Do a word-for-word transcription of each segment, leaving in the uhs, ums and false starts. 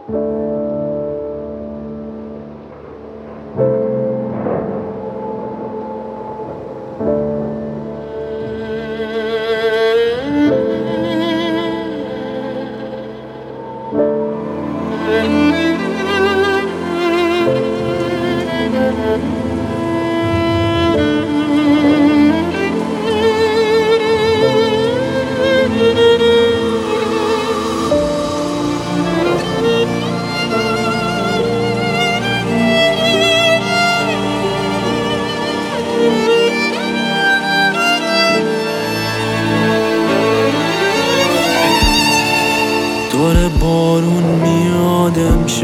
داره بارون میاد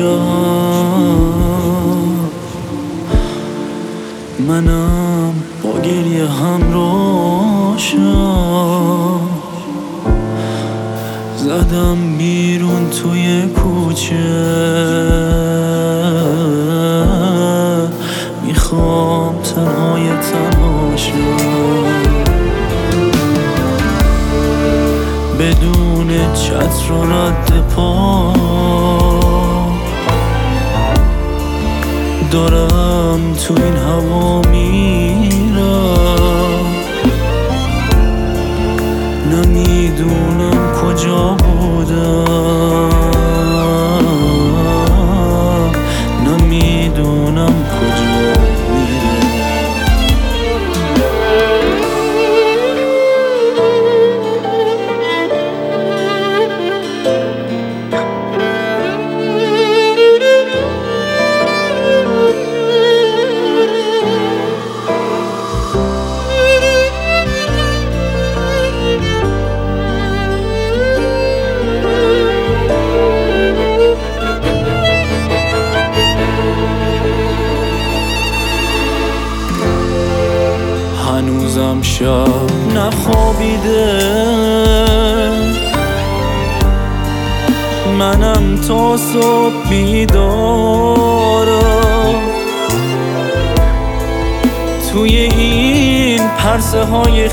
امشب، منم با گریه همراشم. زدم بیرون توی کوچه، میخوام تنهای تنهاشم، بدون چتر و رد پا. دارم تو این هوا میرم، نمیدونم کجا بودم، نمیدونم کجا میرم. هنوزم شب نخوابیده، منم تا صبح بیدارم. توی این پرسه های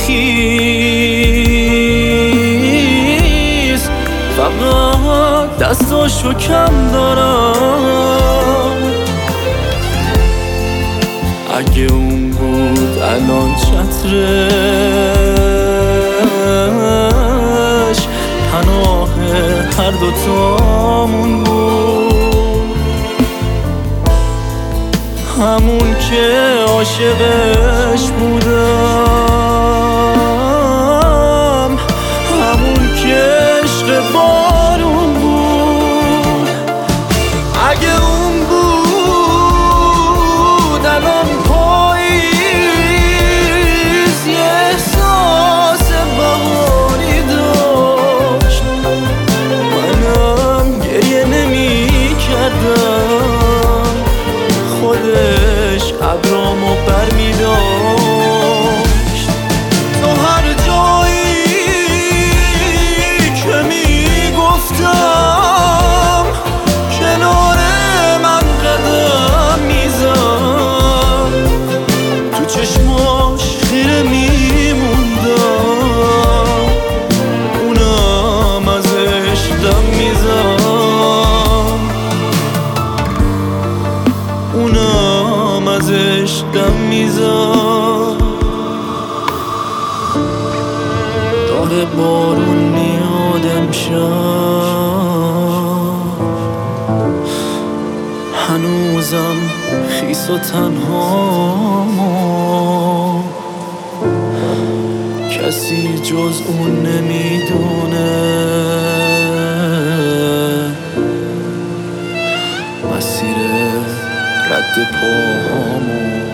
خیس فقط دستاشو کم دارم. اگه اون بود الان چترش پناه هر دوتامون بود، همون که عاشقش بودم، همون که عشق بارون بود. اگه اون بود الان پاییز یه احساس بهاری داشت، منم گریه نمی کردم، خودش ابرامو بر می داشت. تو هر جایی که می گفتم کنار من قدم می زد، تو چشماش خیره می موندم، اونم ازش دم می زد، اونم ازش دم میزد. داره بارون میاد امشب، هنوزم خیس و تنها، کسی جز اون نمیدونه مسیر رد پاهامو.